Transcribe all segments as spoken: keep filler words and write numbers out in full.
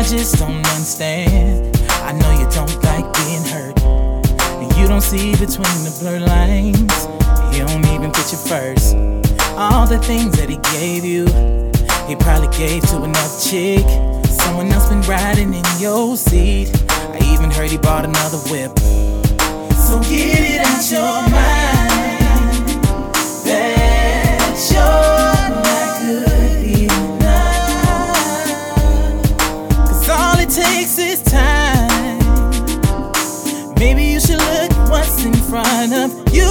just don't understand. I know you don't like being hurt, and you don't see between the blurred lines. He don't even put you first. All the things that he gave you, he probably gave to another chick. Someone else been riding in your seat. I even heard he bought another whip. So get it out your mind that you're not good enough. Cause all it takes is time. Maybe you should look what's in front of you.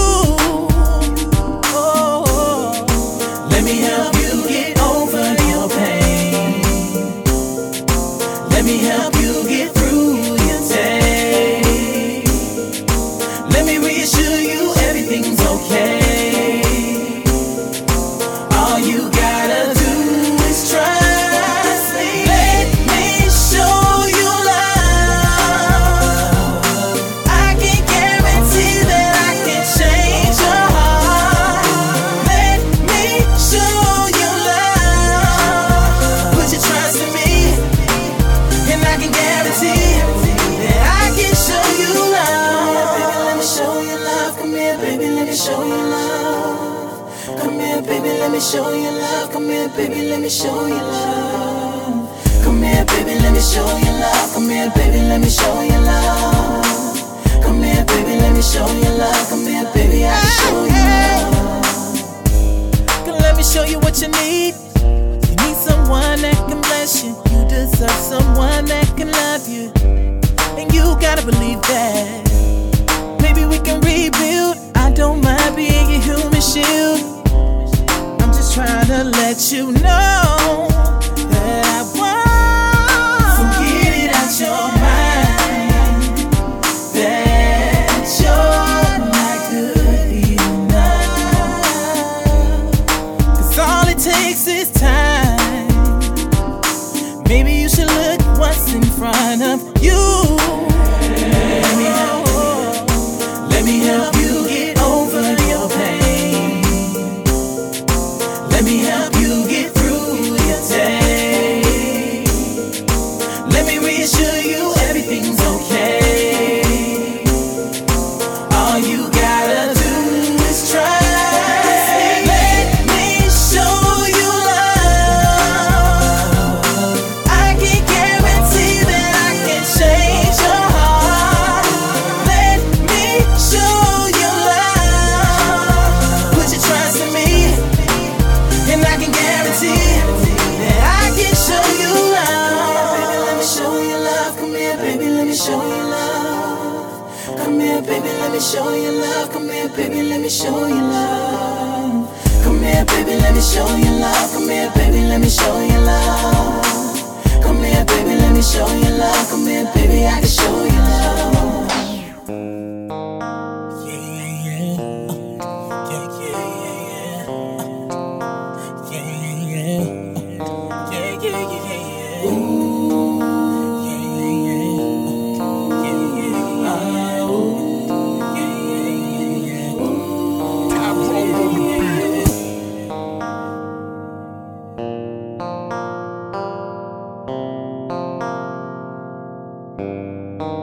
Oh, let me help you get over your pain. Let me help you get through your day. Let me reassure you everything's okay. All you gotta do is trust me. Let me show you love. I can guarantee that I can change your heart. Let me show you love. Put your trust in me, and I can guarantee that I can show you love. Baby, let me show you love. Come here, baby, let me show you love. Come here, baby, let me show you love. Come here, baby, let me show you love. Come here, baby, let me show you love. Come here, baby, let me show you love. Come here, baby, let me show you love. Come here, baby, I can show you love. Come let me show you what you need. You need someone that can bless you. You deserve someone that can love you, and you gotta believe that. Maybe we can rebuild. I don't mind being your human shield. I'm just trying to let you know that I want. So get it out your mind that you're not good enough. Cause all it takes is time. Maybe you should look what's in front of you. Let me help, let me help you get over your pain. Let me help you get through your day. Let me reassure you everything's okay. All you gotta do is trust me. Let me show you love. I can guarantee that I can change your heart. Let me show you love. Put your trust in me, and I can guarantee that I can show you love. Baby, let me show you love. Come here, baby, let me show you love. Come here, baby, let me show you love. Come here, baby, let me show you love. Come here, baby, let me show you love. Come here, baby, let me show you love. Come here, baby, let me show you love. Come here, baby, I can show you love. Yeah, yeah, yeah. Yeah, yeah, yeah, yeah. Yeah, yeah, yeah. Yeah, yeah, yeah, yeah. Ooh. Yeah, yeah, yeah. Yeah, yeah, yeah. Ooh. Yeah, yeah, yeah, yeah. Ooh. Yeah, yeah, yeah. Thank you.